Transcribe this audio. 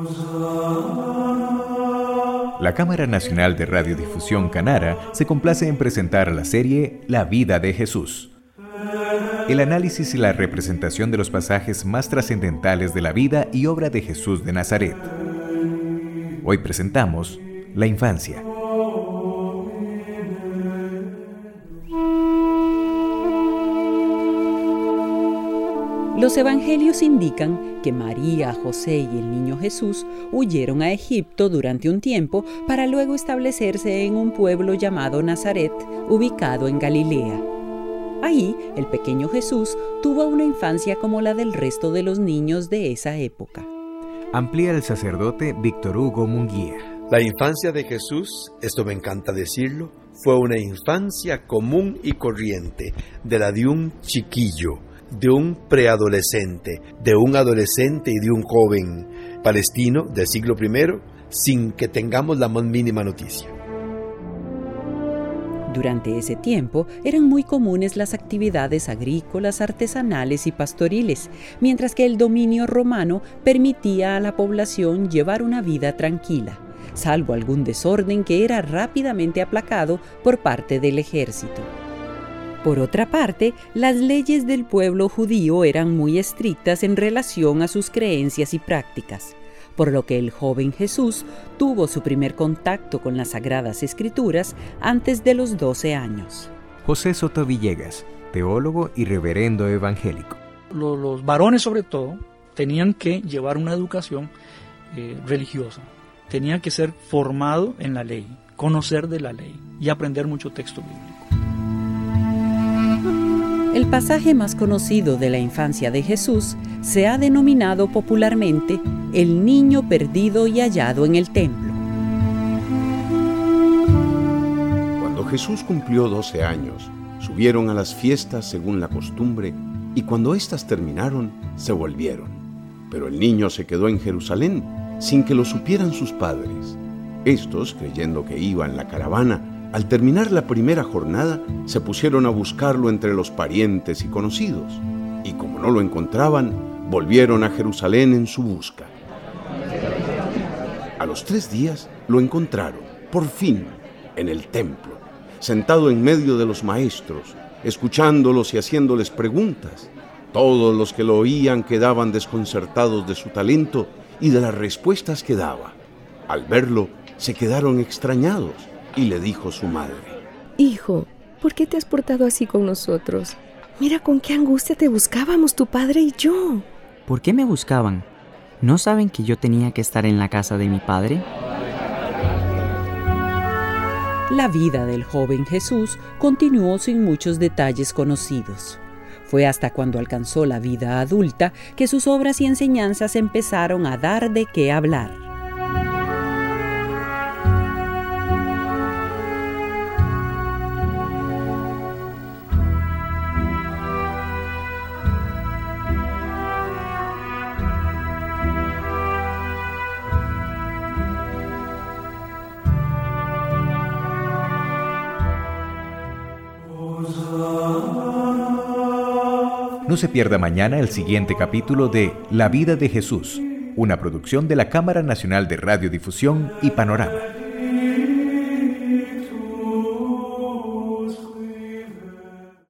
La Cámara Nacional de Radiodifusión Canara se complace en presentar la serie La vida de Jesús. El análisis y la representación de los pasajes más trascendentales de la vida y obra de Jesús de Nazaret. Hoy presentamos la infancia. Los evangelios indican que María, José y el niño Jesús huyeron a Egipto durante un tiempo para luego establecerse en un pueblo llamado Nazaret, ubicado en Galilea. Ahí, el pequeño Jesús tuvo una infancia como la del resto de los niños de esa época. Amplía el sacerdote Víctor Hugo Munguía. La infancia de Jesús, esto me encanta decirlo, fue una infancia común y corriente, de la de un chiquillo, de un preadolescente, de un adolescente y de un joven palestino del siglo I, sin que tengamos la más mínima noticia. Durante ese tiempo eran muy comunes las actividades agrícolas, artesanales y pastoriles, mientras que el dominio romano permitía a la población llevar una vida tranquila, salvo algún desorden que era rápidamente aplacado por parte del ejército. Por otra parte, las leyes del pueblo judío eran muy estrictas en relación a sus creencias y prácticas, por lo que el joven Jesús tuvo su primer contacto con las Sagradas Escrituras antes de los 12 años. José Soto Villegas, teólogo y reverendo evangélico. Los varones, sobre todo, tenían que llevar una educación religiosa, tenían que ser formados en la ley, conocer de la ley y aprender mucho texto bíblico. El pasaje más conocido de la infancia de Jesús se ha denominado popularmente el niño perdido y hallado en el templo. Cuando Jesús cumplió 12 años, subieron a las fiestas según la costumbre, y cuando éstas terminaron, se volvieron. Pero el niño se quedó en Jerusalén, sin que lo supieran sus padres. Estos, creyendo que iba en la caravana, al terminar la primera jornada, se pusieron a buscarlo entre los parientes y conocidos, y como no lo encontraban, volvieron a Jerusalén en su busca. A los 3 días lo encontraron, por fin, en el templo, sentado en medio de los maestros, escuchándolos y haciéndoles preguntas. Todos los que lo oían quedaban desconcertados de su talento y de las respuestas que daba. Al verlo, se quedaron extrañados. Y le dijo su madre: Hijo, ¿por qué te has portado así con nosotros? Mira con qué angustia te buscábamos tu padre y yo. ¿Por qué me buscaban? ¿No saben que yo tenía que estar en la casa de mi padre? La vida del joven Jesús continuó sin muchos detalles conocidos. Fue hasta cuando alcanzó la vida adulta que sus obras y enseñanzas empezaron a dar de qué hablar. No se pierda mañana el siguiente capítulo de La vida de Jesús, una producción de la Cámara Nacional de Radiodifusión y Panorama.